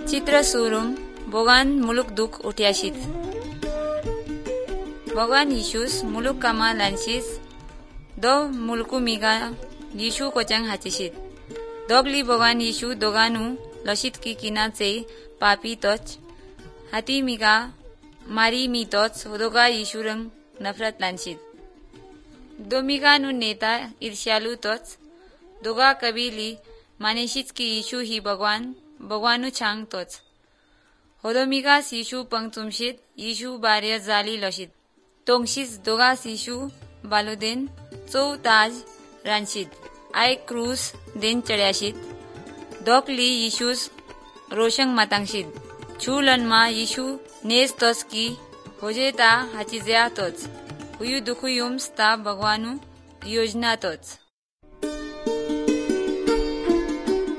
चित्र सूरुम बोगान मुलुक दुख उठ्याशीत भगवान यीशुस मुलुक कामा लानशीस दो मुलकू मिगा यीशु कोचंग हाचीशीत दोगली भगवान यीशु दोगानु लशित की किनाचे पापी तोच हाती मिगा मारी मी तोच दोगा यीशु रंग नफरत लानशीत दो मिगा नु नेता ईर्ष्यालु तोच दोगा कबीली मानेशीच की यीशु ही भगवानु छांग तोच होदोमिगास यीशु पंगचुमशीत यीशु बार्य जाली लशित तोंगशीस दोगास यीशु बालुदेन चौ ताज रानशीत आय क्रूस देन चढ़्याशीत दोकली यीशुस रोशंग मातांगशीत छूलनमा यीशु नेस तोच की होजेता हाची जया तोच हुयु दुखु युम्स ता भगवानु योजना तोच।